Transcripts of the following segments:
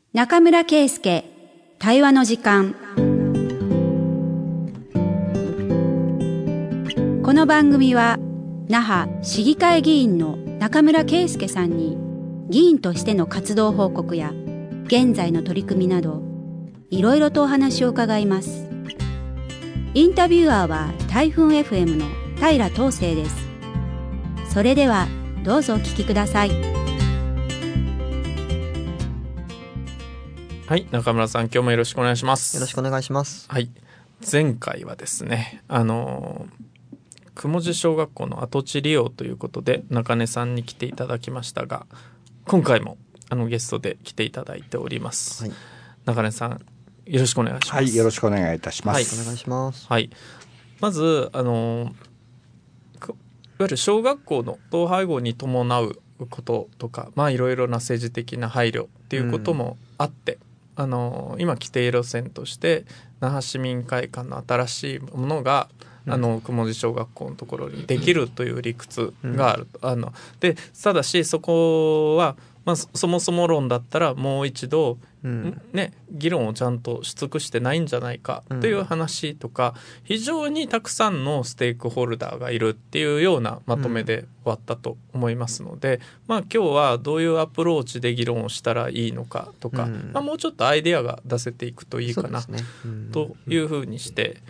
中村圭介対話の時間。この番組は那覇市議会議員の中村圭介さんに議員としての活動報告や現在の取り組みなどいろいろとお話を伺います。インタビュアーは台風 FM の平東成です。それではどうぞお聞きください。 はい、中村さん、今日もよろしくお願いします。 よろしくお願いします。 はい、前回はですね、雲地小学校の跡地利用ということで中根さんに来ていただきましたが、今回もゲストで来ていただいております。はい、中根さん、よろしくお願いします。 はい、よろしくお願いいたします。 はい、お願いします。 はい、まずいわゆる小学校の統廃合に伴うこととか、いろいろな政治的な配慮っていうこともあって、今規定路線として那覇市民会館の新しいものが雲地小学校のところにできるという理屈があると、でただしそこは、そもそも論だったらもう一度、議論をちゃんとし尽くしてないんじゃないかという話とか、非常にたくさんのステークホルダーがいるっていうようなまとめで終わったと思いますので、今日はどういうアプローチで議論をしたらいいのかとか、もうちょっとアイデアが出せていくといいかな、というふうにして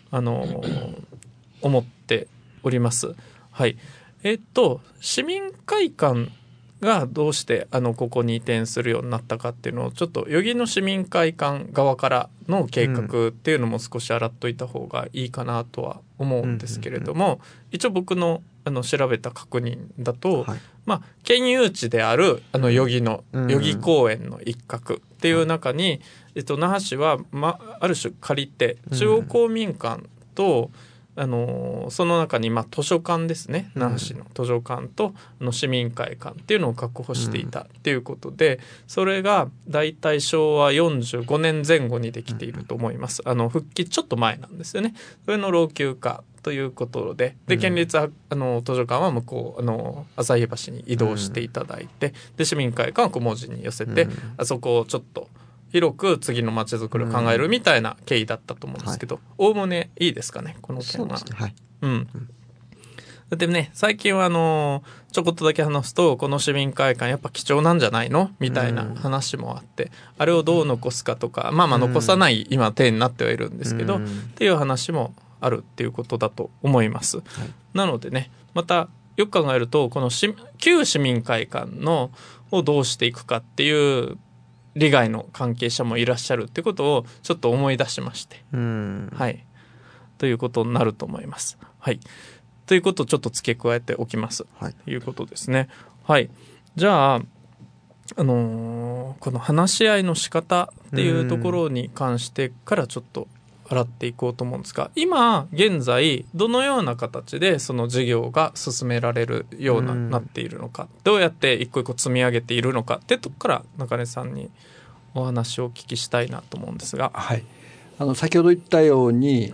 思っております。はい、市民会館がどうしてここに移転するようになったかっていうのをちょっと余木の市民会館側からの計画っていうのも少し洗っといた方がいいかなとは思うんですけれども、一応僕の調べた確認だと、県有地である余木公園の一角っていう中に、那覇市は、ある種借りて中央公民館とその中に図書館ですね、那覇市の図書館と市民会館っていうのを確保していたっていうことで、それがだいたい昭和45年前後にできていると思います。復帰ちょっと前なんですよね。それの老朽化ということで、県立図書館は向こう旭橋に移動していただいて、で市民会館は雲地に寄せて、あそこをちょっと広く次の街づくりを考えるみたいな経緯だったと思うんですけど、おおむねいいですかね、この件は。 そうですね、はい。 でね、最近はちょこっとだけ話すと、この市民会館やっぱ貴重なんじゃないのみたいな話もあって、あれをどう残すかとか、残さない今手になってはいるんですけど、っていう話もあるっていうことだと思います。なのでね、またよく考えると、この旧市民会館をどうしていくかっていう利害の関係者もいらっしゃるってことをちょっと思い出しまして、はい、ということになると思います。はい、ということをちょっと付け加えておきます、ということですね。はい、じゃあ、この話し合いの仕方っていうところに関してからちょっと洗っていこうと思うんですが、今現在どのような形でその事業が進められるようになっているのか、どうやって一個一個積み上げているのかってとこから中根さんにお話をお聞きしたいなと思うんですが。 はい、先ほど言ったように、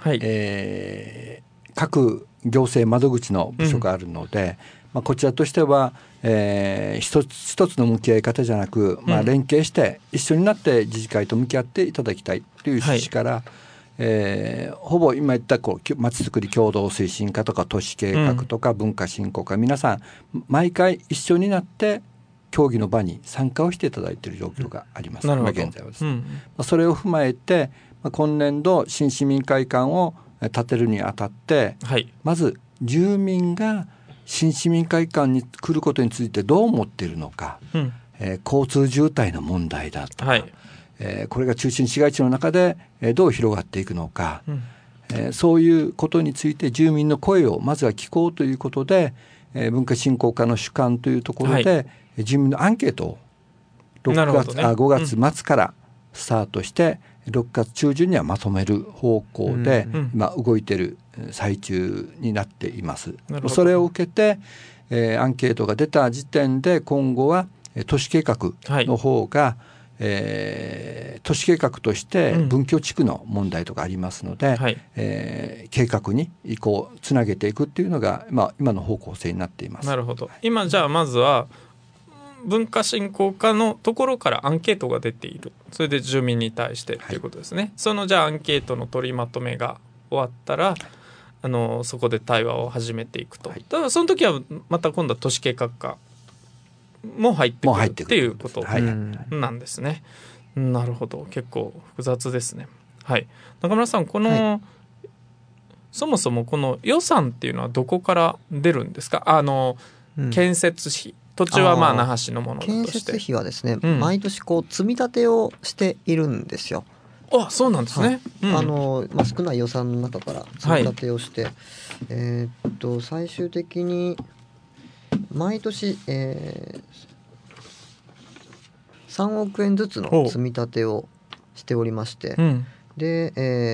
各行政窓口の部署があるので、こちらとしては、一つの向き合い方じゃなく、連携して一緒になって自治会と向き合っていただきたいという趣旨から、ほぼ今言ったまちづくり共同推進課とか都市計画とか文化振興課、皆さん毎回一緒になって協議の場に参加をしていただいている状況があります。今現在はですね、それを踏まえて、今年度新市民会館を建てるにあたって、まず住民が新市民会館に来ることについてどう思っているのか、交通渋滞の問題だとか、これが中心市街地の中でどう広がっていくのか、そういうことについて住民の声をまずは聞こうということで、文化振興課の主幹というところで、住民のアンケートを5月末からスタートして、6月中旬にはまとめる方向で今動いている最中になっています。それを受けて、アンケートが出た時点で今後は都市計画の方が、都市計画として文教地区の問題とかありますので、計画につなげていくっていうのが、今の方向性になっています。 なるほど。今じゃあまずは文化振興課のところからアンケートが出ている。それで住民に対してということですね。そのじゃあアンケートの取りまとめが終わったらそこで対話を始めていくと。だからその時はまた今度は都市計画課も入ってくるっていうことなんですね。なるほど、結構複雑ですね。はい、中村さん、この、そもそもこの予算っていうのはどこから出るんですか？建設費、土地は那覇市のものだとして、 建設費はですね、毎年積み立てをしているんですよ。 あ、そうなんですね。 少ない予算の中から積み立てをして、最終的に毎年、3億円ずつの積み立てをしておりまして、で、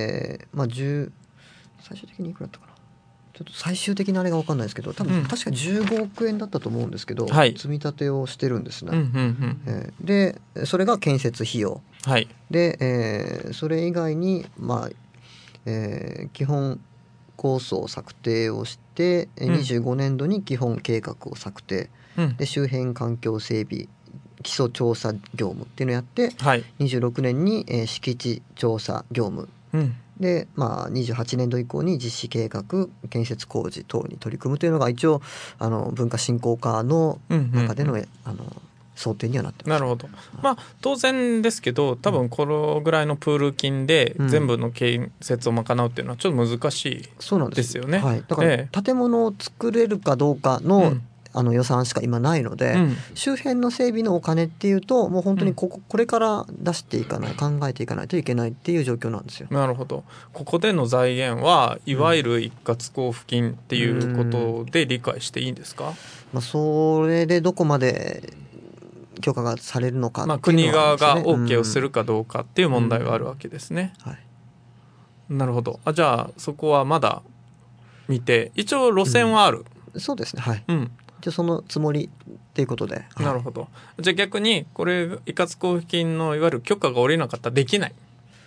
最終的にいくらだったかな、ちょっと最終的なあれが分かんないですけど、多分確か15億円だったと思うんですけど、積み立てをしてるんですね。でそれが建設費用、で、それ以外に、基本構想策定をして、25年度に基本計画を策定、で周辺環境整備基礎調査業務っていうのをやって、26年に、敷地調査業務、で、28年度以降に実施計画建設工事等に取り組むというのが一応文化振興課の中での、想定にはなってます。 なるほど。当然ですけど、多分このぐらいのプール金で全部の建設を賄うっていうのはちょっと難しいですよね。 だから建物を作れるかどうかの、予算しか今ないので、周辺の整備のお金っていうともう本当にこれから出していかない、考えていかないといけないっていう状況なんですよ。 なるほど。ここでの財源はいわゆる一括交付金っていうことで理解していいんですか？ それでどこまで許可がされるのかっていうのは、 国側が OK をするかどうかっていう問題があるわけですね。なるほど。じゃあそこはまだ見て、一応路線はある。 そうですね。そのつもりっていうことで、 なるほど。じゃあ逆にこれ一括交付金のいわゆる許可が下りなかったらできない。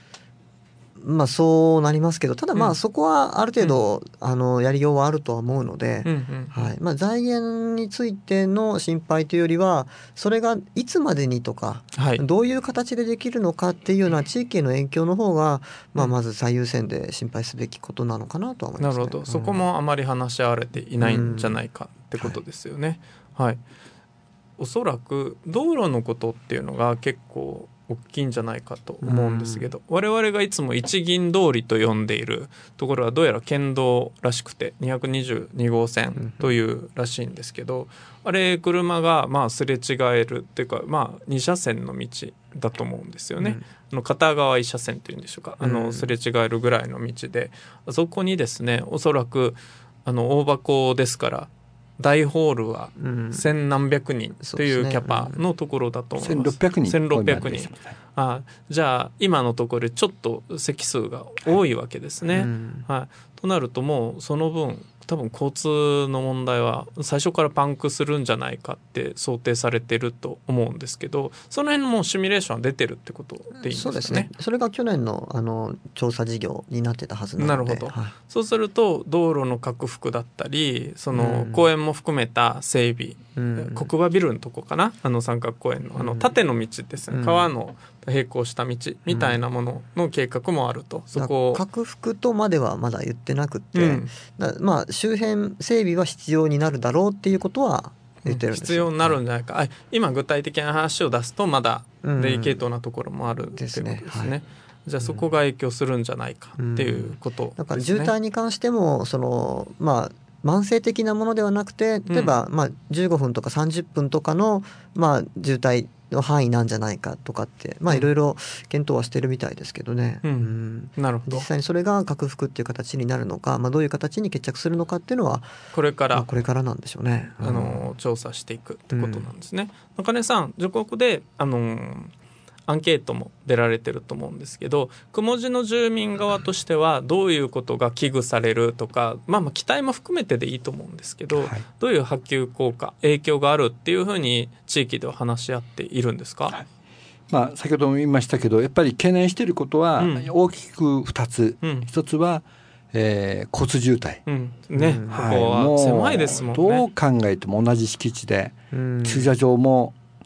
そうなりますけど、ただそこはある程度、やりようはあるとは思うので、財源についての心配というよりは、それがいつまでにとか、どういう形でできるのかっていうような地域への影響の方が、まず最優先で心配すべきことなのかなとは思いますね。 なるほど。そこもあまり話し合われていないんじゃないかってことですよね。おそらく道路のことっていうのが結構大きいんじゃないかと思うんですけど、我々がいつも一銀通りと呼んでいるところはどうやら県道らしくて222号線というらしいんですけど、あれ車がすれ違えるっていうか2車線の道だと思うんですよね。片側1車線というんでしょうか、すれ違えるぐらいの道で、あそこにですね、おそらく大箱ですから大ホールは千何百人というキャパのところだと思います。1600人。じゃあ今のところでちょっと席数が多いわけですね。となるともうその分多分交通の問題は最初からパンクするんじゃないかって想定されてると思うんですけど、その辺のもうシミュレーションは出てるってことでいいんですかね。 そうですね。それが去年の調査事業になってたはずなので。 なるほど。そうすると道路の拡幅だったり、その公園も含めた整備、国場ビルのとこかな、三角公園の縦の道ですね、川の並行した道みたいなものの計画もあると。そこを拡幅とまではまだ言ってなくて、周辺整備は必要になるだろうっていうことは言ってるんですよ。 必要になるんじゃないか。今具体的な話を出すとまだデリケートなところもあるっていうことですね。じゃあそこが影響するんじゃないかっていうことですね。 だから渋滞に関しても慢性的なものではなくて、例えば15分とか30分とかの渋滞の範囲なんじゃないかとかっていろいろ検討はしてるみたいですけどね。 なるほど。 実際にそれが拡幅っていう形になるのか、どういう形に決着するのかっていうのはこれからなんでしょうね。 調査していくってことなんですね。中根さん、序告でアンケートも出られてると思うんですけど、雲路の住民側としてはどういうことが危惧されるとか、期待も含めてでいいと思うんですけど、どういう波及効果影響があるっていうふうに地域では話し合っているんですか？ 先ほども言いましたけど、やっぱり懸念していることは大きく2つ、1つは、交通渋滞、 ここは狭いですもんね。 どう考えても同じ敷地で駐車場も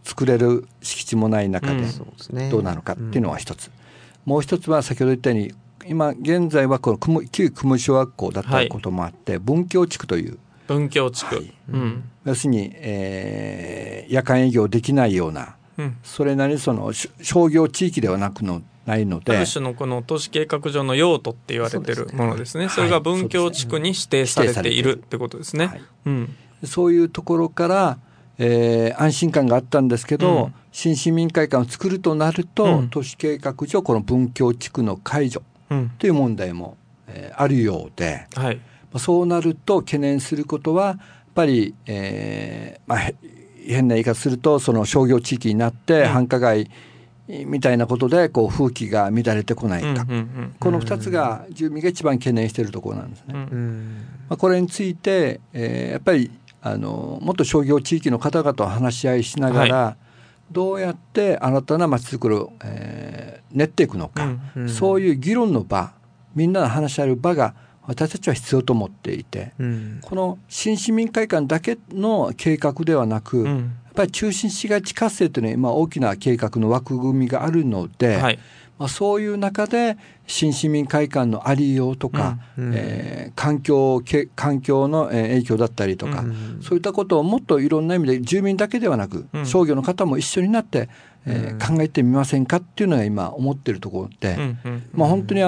作れる敷地もない中でどうなのかっていうのは一つ、もう一つは先ほど言ったように今現在はこの旧雲小学校だったこともあって、文教地区という文教地区、 要するに、夜間営業できないような、それなりにその商業地域ではないので、 ある種のこの都市計画上の用途って言われてるものですね。それが文教地区に指定されているってことですね。 そういうところから、安心感があったんですけど、新市民会館を作るとなると、都市計画上この文教地区の解除という問題も、あるようで、そうなると懸念することはやっぱり、変な言い方するとその商業地域になって繁華街みたいなことでこう風紀が乱れてこないか、この2つが住民が一番懸念しているところなんですね。これについて、やっぱりもっと商業地域の方々と話し合いしながら、どうやって新たな街づくりを、練っていくのか、そういう議論の場、みんなが話し合える場が私たちは必要と思っていて、この新市民会館だけの計画ではなく、やっぱり中心市街地活性というのは今大きな計画の枠組みがあるので、そういう中で新市民会館のありようとか、環境の影響だったりとか、そういったことをもっといろんな意味で住民だけではなく、商業の方も一緒になって、考えてみませんかっていうのが今思っているところで、本当に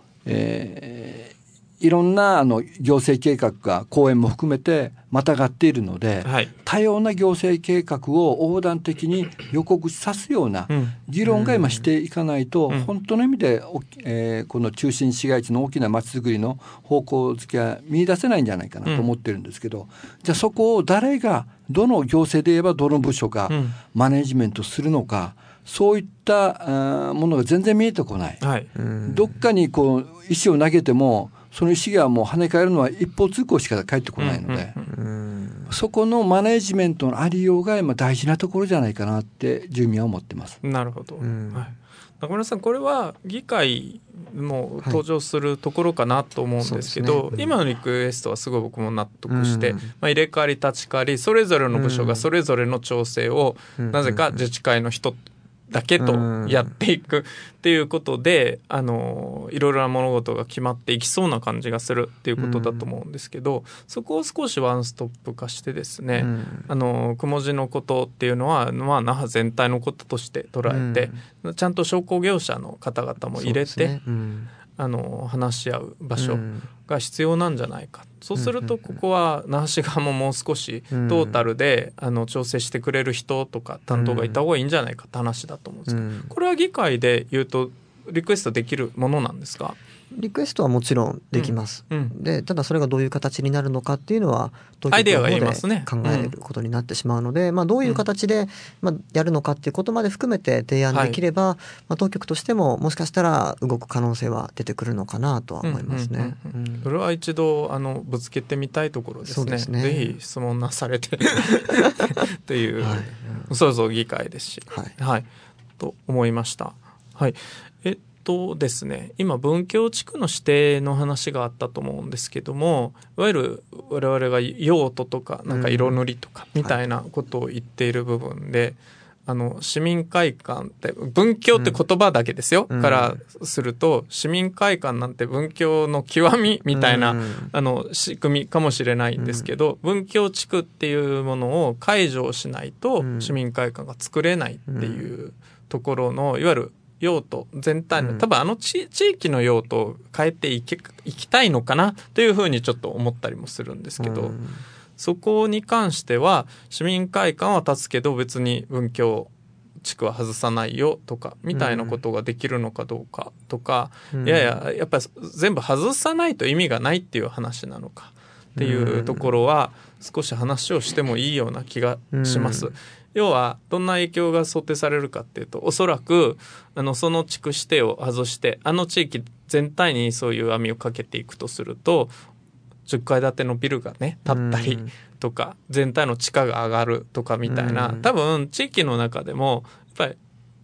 いろんな行政計画が公園も含めてまたがっているので、多様な行政計画を横断的に予告さすような議論が今していかないと、本当の意味で、この中心市街地の大きな街づくりの方向づけは見出せないんじゃないかなと思ってるんですけど、じゃあそこを誰がどの行政で言えばどの部署がマネジメントするのか、そういったものが全然見えてこない、どっかにこう石を投げてもその石がもう跳ね返るのは一方通行しか返ってこないので、そこのマネジメントのありようが今大事なところじゃないかなって住民は思ってます。 なるほど、中村さん、これは議会も登場するところかなと思うんですけど、今のリクエストはすごい僕も納得して、入れ替わり立ち替わりそれぞれの部署がそれぞれの調整をなぜか自治会の人だけとやっていくっていうことで、いろいろな物事が決まっていきそうな感じがするっていうことだと思うんですけど、そこを少しワンストップ化してですね、雲地のことっていうのは、那覇全体のこととして捉えて、ちゃんと商工業者の方々も入れて、話し合う場所が必要なんじゃないか、そうするとここは那覇市側ももう少しトータルで調整してくれる人とか担当がいた方がいいんじゃないかって話だと思うんですけど、これは議会で言うとリクエストできるものなんですか？ リクエストはもちろんできます、でただそれがどういう形になるのかっていうのはアイデアがいでますね、 考えることになってしまうので、どういう形で、やるのかっていうことまで含めて提案できれば、当局としてももしかしたら動く可能性は出てくるのかなとは思いますね。 それは一度ぶつけてみたいところですね。ぜひ質問なされてっていう、そうそう議会ですし、と思いました。ですね、今文教地区の指定の話があったと思うんですけども、いわゆる我々が用途とかなんか色塗りとかみたいなことを言っている部分で、市民会館って文教って言葉だけですよ、からすると市民会館なんて文教の極みみたいな、仕組みかもしれないんですけど、文教地区っていうものを解除しないと市民会館が作れないっていうところのいわゆる用途全体の、多分地域の用途を変えていきたいのかなというふうにちょっと思ったりもするんですけど、そこに関しては市民会館は立つけど別に文教地区は外さないよとかみたいなことができるのかどうかとか、やっぱり全部外さないと意味がないっていう話なのかっていうところは少し話をしてもいいような気がします。要はどんな影響が想定されるかっていうと、おそらくその地区指定を外して地域全体にそういう網をかけていくとすると、10階建てのビルがね建ったりとか、全体の地価が上がるとかみたいな、多分地域の中でもやっぱり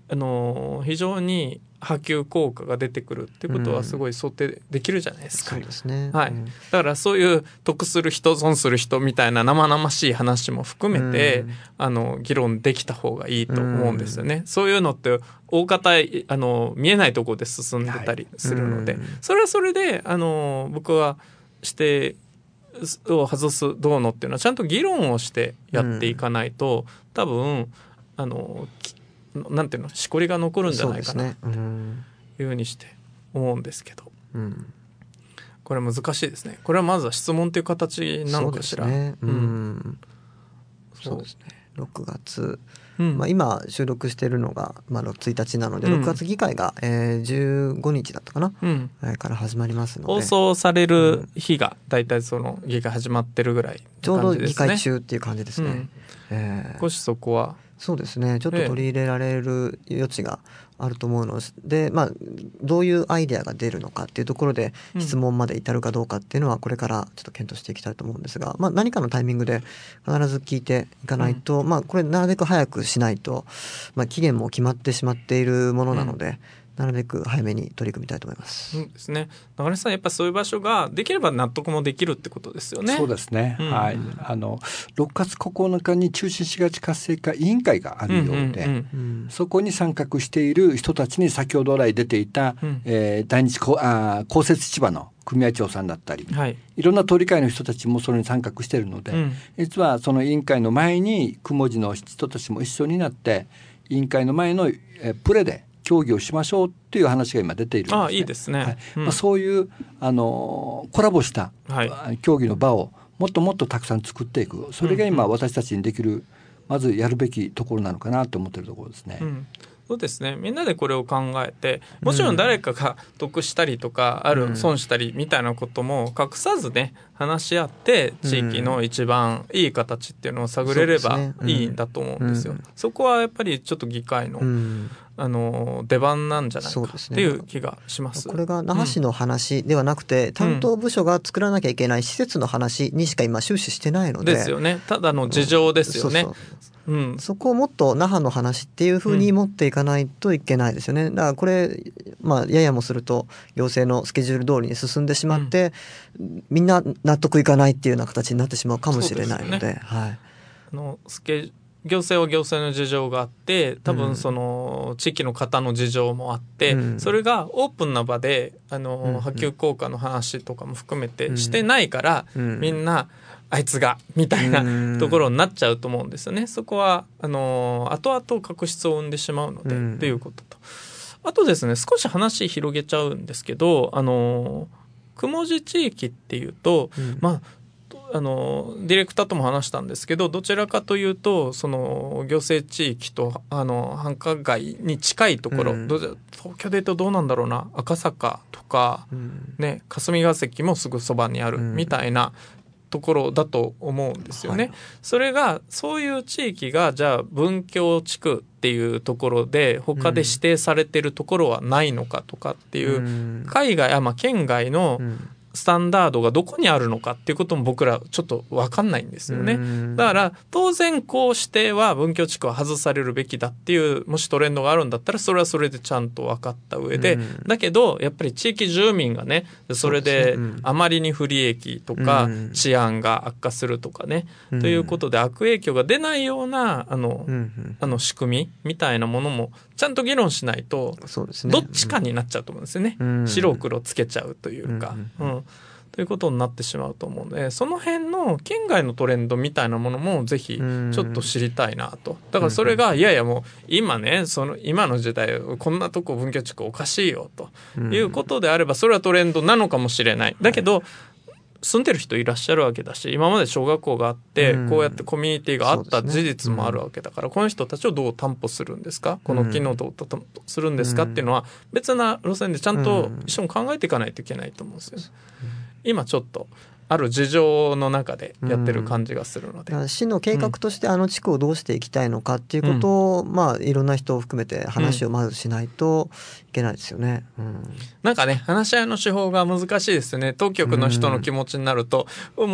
非常に波及効果が出てくるっていうことはすごい想定できるじゃないですか。 そうですね、 はい、だからそういう得する人損する人みたいな生々しい話も含めて、議論できた方がいいと思うんですよね。そういうのって大方見えないところで進んでたりするので、それはそれで僕は指定を外すどうのっていうのはちゃんと議論をしてやっていかないと、多分なんていうの、しこりが残るんじゃないかなというふうにして思うんですけど、これ難しいですね。これはまずは質問という形なのかしら。 そうですね。6月、今収録しているのが、1日なので、6月議会が、15日だったかな、から始まりますので、 放送される日がだいたいその議会始まってるぐらい、 ちょうど議会中っていう感じですね。 少しそこはそうですね、ちょっと取り入れられる余地があると思うので、どういうアイデアが出るのかっていうところで質問まで至るかどうかっていうのはこれからちょっと検討していきたいと思うんですが、何かのタイミングで必ず聞いていかないと、これなるべく早くしないと、期限も決まってしまっているものなので、なるべく早めに取り組みたいと思います。 そうですね。中根さん、やっぱそういう場所ができれば納得もできるってことですよね。 そうですね。はい。6月9日に中心市街地活性化委員会があるようで、そこに参画している人たちに先ほど来出ていた、大日公設市場の組合長さんだったり、いろんな通り会の人たちもそれに参画しているので、実はその委員会の前に雲寺の人たちも一緒になって委員会の前のプレで協議をしましょうっていう話が今出ているんですね。 いいですね。 そういうコラボした協議の場をもっともっとたくさん作っていく、それが今私たちにできるまずやるべきところなのかなと思っているところですね。 そうですね。みんなでこれを考えて、もちろん誰かが得したりとか、損したりみたいなことも隠さずね、話し合って地域の一番いい形っていうのを探れればいいんだと思うんですよ。そこはやっぱりちょっと議会の出番なんじゃないかっていう気がします。 これが那覇市の話ではなくて、担当部署が作らなきゃいけない施設の話にしか今終始してないので。 ですよね。ただの事情ですよね。 そこをもっと那覇の話っていうふうに持っていかないといけないですよね。だからこれ、ややもすると行政のスケジュール通りに進んでしまって、みんな納得いかないっていうような形になってしまうかもしれないので、 行政は行政の事情があって、多分その地域の方の事情もあって、それがオープンな場で波及効果の話とかも含めてしてないから、みんなあいつがみたいなところになっちゃうと思うんですよね。そこは後々確執を生んでしまうので、っていうことと、あとですね、少し話広げちゃうんですけど、雲寺地域っていうと、ディレクターとも話したんですけど、どちらかというとその行政地域と繁華街に近いところ、東京でいうとどうなんだろうな、赤坂とか、霞が関もすぐそばにあるみたいなところだと思うんですよね。それがそういう地域がじゃあ文教地区っていうところで他で指定されているところはないのかとかっていう、海外県外のスタンダードがどこにあるのかっていうことも僕らちょっと分かんないんですよね。だから当然こう指定は文教地区は外されるべきだっていうもしトレンドがあるんだったらそれはそれでちゃんと分かった上で、だけどやっぱり地域住民がねそれであまりに不利益とか治安が悪化するとかね、ということで悪影響が出ないような仕組みみたいなものもちゃんと議論しないとどっちかになっちゃうと思うんですよね。白黒つけちゃうというか、ということになってしまうと思うので、その辺の県外のトレンドみたいなものもぜひちょっと知りたいなと。だからそれがいやいやもう今ね今の時代こんなとこ文教地区おかしいよということであればそれはトレンドなのかもしれない。だけど住んでる人いらっしゃるわけだし、今まで小学校があってこうやってコミュニティがあった事実もあるわけだから、この人たちをどう担保するんですか、この機能をどう担保するんですかっていうのは別な路線でちゃんと一緒に考えていかないといけないと思うんですよ。今ちょっとある事情の中でやってる感じがするので、 市の計画として地区をどうしていきたいのかっていうことを、いろんな人を含めて話をまずしないといけないですよね。なんかね話し合いの手法が難しいですよね。当局の人の気持ちになると、もう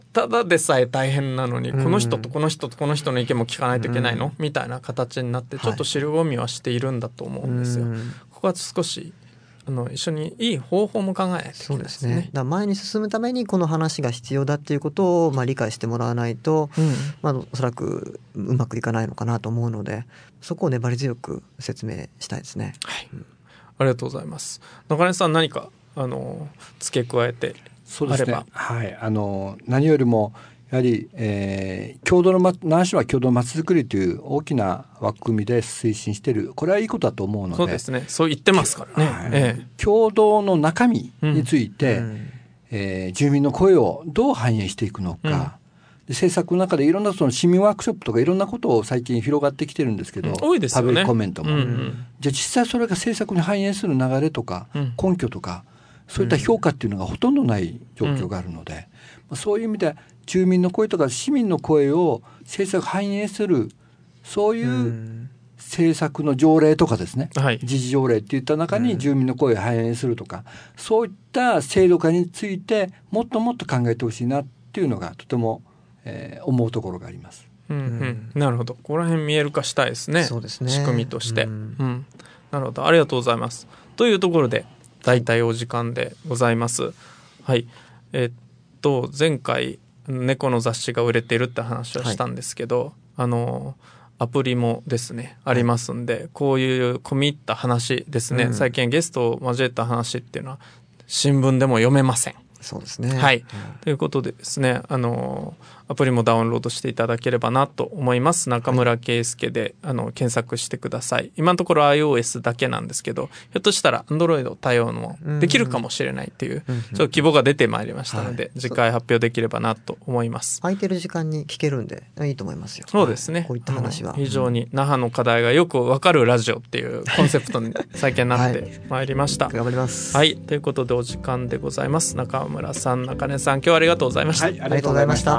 ただでさえ大変なのに、この人とこの人とこの人の意見も聞かないといけないの、みたいな形になってちょっと尻込みはしているんだと思うんですよ。ここは少し一緒にいい方法も考えないといけないですね。 そうですね。だから前に進むためにこの話が必要だっていうことを理解してもらわないと、おそらくうまくいかないのかなと思うので、そこを粘り強く説明したいですね。 はい、ありがとうございます。中根さん、何か付け加えてあれば。 はい、何よりもやはり、長野市は共同まちづくりという大きな枠組みで推進している、これはいいことだと思うので。 そうですね、そう言ってますからね。 共同の中身について、住民の声をどう反映していくのか、で政策の中でいろんなその市民ワークショップとかいろんなことを最近広がってきてるんですけど、 多いですよね、 パブリックコメントも、じゃあ実際それが政策に反映する流れとか、根拠とかそういった評価っていうのがほとんどない状況があるので、そういう意味で住民の声とか市民の声を政策反映する、そういう政策の条例とかですね、自治条例っていった中に住民の声を反映するとか、そういった制度化についてもっともっと考えてほしいなっていうのがとても、思うところがあります。 なるほど、ここら辺見える化したいですね。 そうですね、 仕組みとして、なるほど、ありがとうございます。というところで大体お時間でございます。はい、前回猫の雑誌が売れているって話をしたんですけど、アプリもですねありますんで、こういう込み入った話ですね、最近ゲストを交えた話っていうのは新聞でも読めません。 そうですね。 はい、ということでですね、アプリもダウンロードしていただければなと思います。中村圭介で検索してください。今のところ iOS だけなんですけど、ひょっとしたら Android 対応もできるかもしれないっていう、ちょっと希望が出てまいりましたので、次回発表できればなと思います。 空いてる時間に聞けるんでいいと思いますよ。 そうですね、 こういった話は非常に那覇の課題がよくわかるラジオっていうコンセプトに最近なってまいりました。 頑張ります。 はい、ということでお時間でございます。中村さん、中根さん、今日はありがとうございました。 ありがとうございました。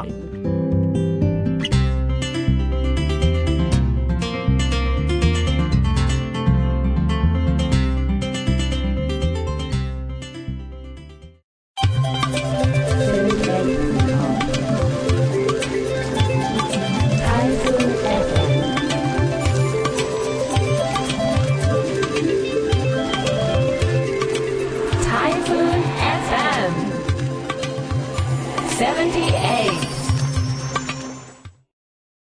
70